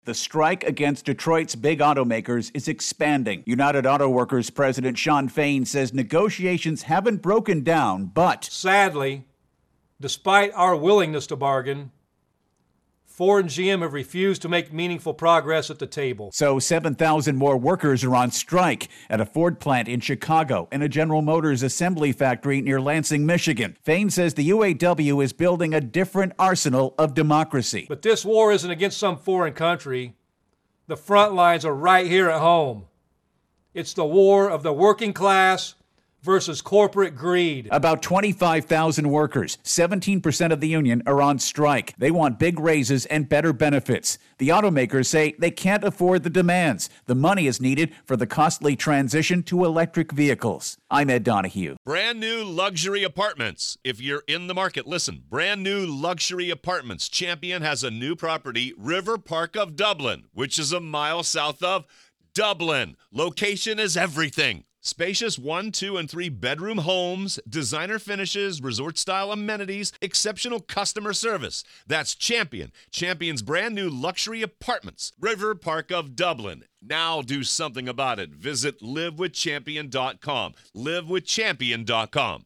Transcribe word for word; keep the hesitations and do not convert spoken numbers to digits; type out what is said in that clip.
The strike against Detroit's big automakers is expanding. United Auto Workers President Shawn Fain says negotiations haven't broken down, but sadly, despite our willingness to bargain, Ford and G M have refused to make meaningful progress at the table. So seven thousand more workers are on strike at a Ford plant in Chicago and a General Motors assembly factory near Lansing, Michigan. Fain says the U A W is building a different arsenal of democracy. But this war isn't against some foreign country. The front lines are right here at home. It's the war of the working class versus corporate greed. About twenty-five thousand workers, seventeen percent of the union, are on strike. They want big raises and better benefits. The automakers say they can't afford the demands. The money is needed for the costly transition to electric vehicles. I'm Ed Donahue. Brand new luxury apartments. If you're in the market, listen. Brand new luxury apartments. Champion has a new property, River Park of Dublin, which is a mile south of Dublin. Location is everything. Spacious one, two, and three bedroom homes, designer finishes, resort-style amenities, exceptional customer service. That's Champion. Champion's brand new luxury apartments. River Park of Dublin. Now do something about it. Visit live with champion dot com. live with champion dot com.